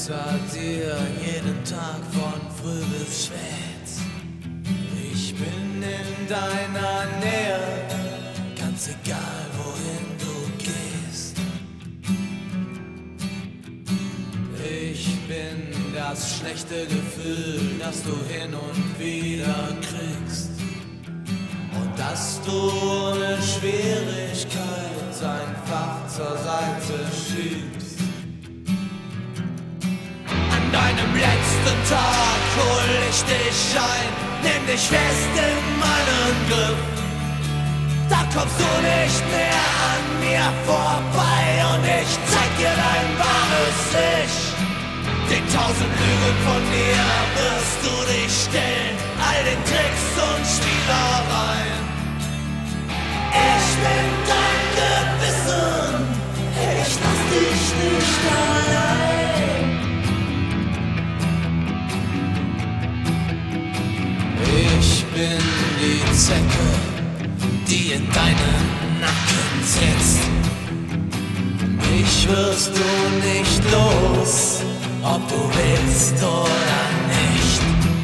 hinter dir, jeden Tag von früh bis spät. Ich bin in deiner Nähe, ganz egal wohin du gehst. Ich bin das schlechte Gefühl, das du hin und wieder kriegst. Und dass du ohne Schwierigkeit einfach zur Seite schiebst. An deinem letzten Tag hol ich dich ein, nimm dich fest in meinen Griff. Da kommst du nicht mehr an mir vorbei und ich zeig dir dein wahres Ich. Den 1000 Lügen von mir wirst du dich stellen, all den Tricks und Spielereien. Ich bin dein Gewissen, ich lass dich nicht allein. Ich bin die Zecke, die in deinen Nacken sitzt. Mich wirst du nicht los, ob du willst oder nicht.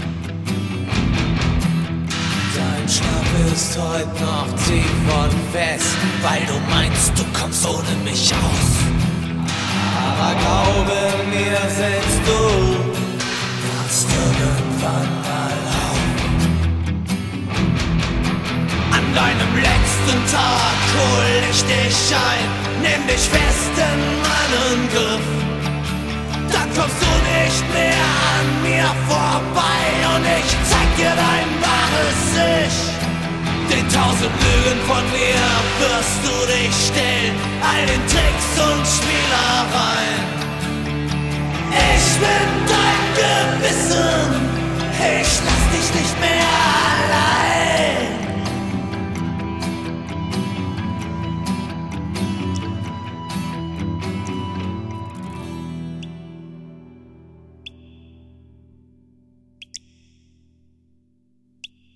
Dein Schlaf ist heute noch tief und fest, weil du meinst, du kommst ohne mich aus. Aber glaube mir, selbst du kannst irgendwann mal auf. An deinem letzten Tag hol ich dich ein, nimm dich fest in meinen Griff. Dann kommst du nicht mehr an mir vorbei und ich zeig dir dein wahres Ich. Den 1000 Lügen von mir wirst du dich stellen, all den Tricks und Spielereien. Ich bin dein Gewissen, ich lass dich nicht mehr